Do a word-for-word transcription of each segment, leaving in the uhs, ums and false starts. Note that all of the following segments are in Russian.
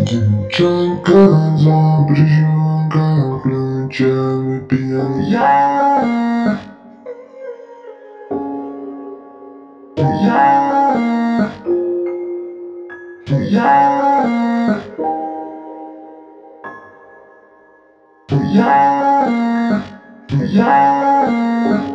Девчонка запряженка ключами пьяная. Я, я, я, я.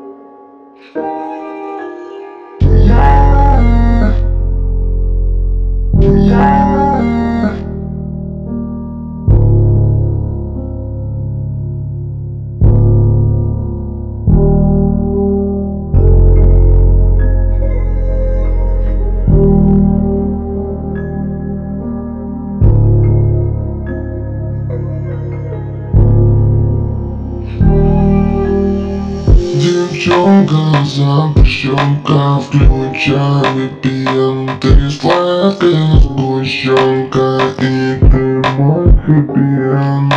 Девчонка, запрещенка, включами пьян, ты сладкая сгущенка, и ты мой хэппи-энд.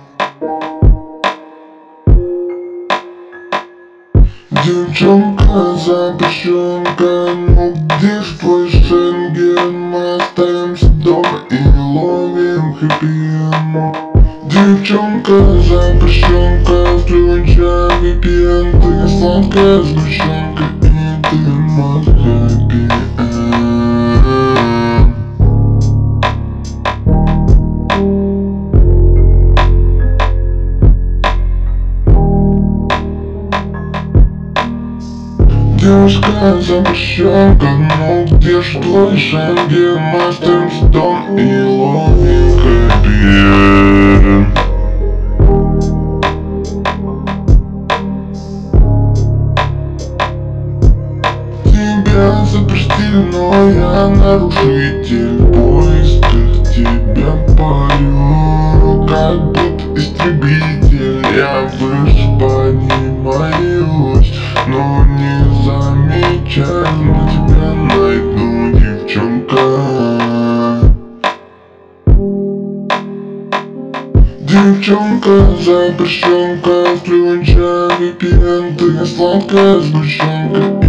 Девчонка, запрещенка, ну где ж твой Шенген? Мы остаемся дома и ловим хэппи-энд. Девчонка, запрещенка, включами пьян, ты сладкая сгущенка, и ты мой хэппи-энд. Девушка, запрещенка, ну где ж твой Шенген? Мы остаемся дома и ловим хэппи-энд. Тебя запустили, но я нарушитель. В поисках тебя парю, как будто истребитель. Я выше поднимаюсь, но не замечаю, на тебя найду, девчонка. Девчонка, запрещенка, включай ви пи эн, ты сладкая сгущенка.